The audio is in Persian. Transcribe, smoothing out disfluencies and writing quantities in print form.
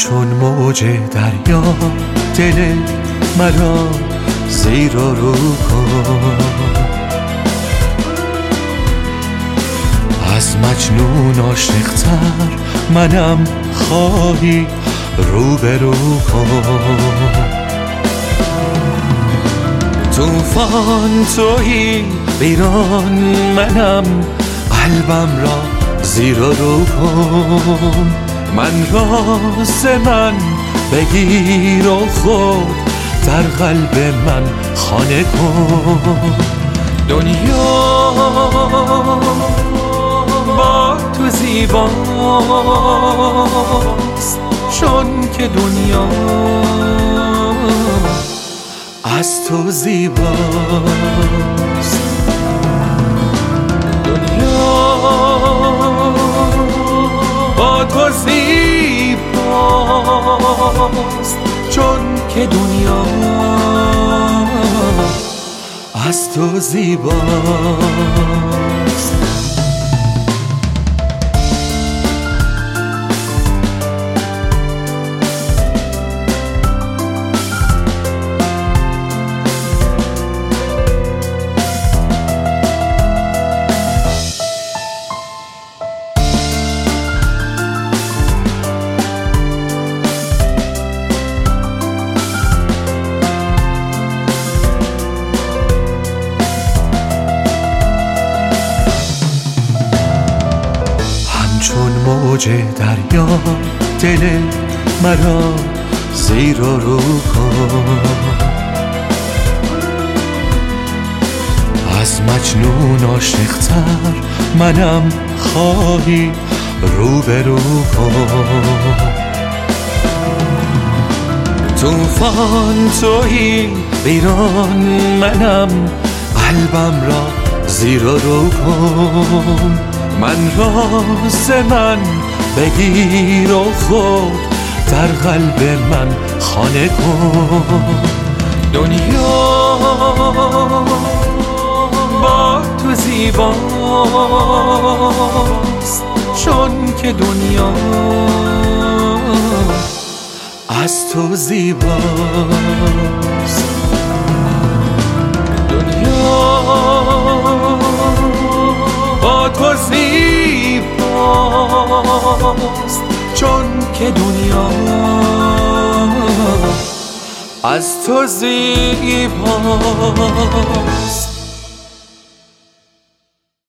همچون موج دریا دل مرا زیر و رو کن. از مجنون عاشق‌تر منم خواهی روبرو کن. طوفان تویی ویران منم، قلبم را زیر و رو کن. من راز من بگیر و خود در قلب من خانه کن. دنیا با تو زیباست، چون که دنیا از تو زیباست. دنیا با تو زیباست، چون که دنیا از تو زیباست. چون موج دریا دل مرا زیر و رو کن. از مجنون عاشق‌تر منم خواهی روبرو کن. طوفان تویی ویران منم، قلبم را زیر و رو کن. من راز من بگیر و خود در قلب من خانه کن. دنیا با تو زیباست، چون که دنیا از تو زیباست. دنیا با تو زیباست، چون که دنیا از تو زیباست.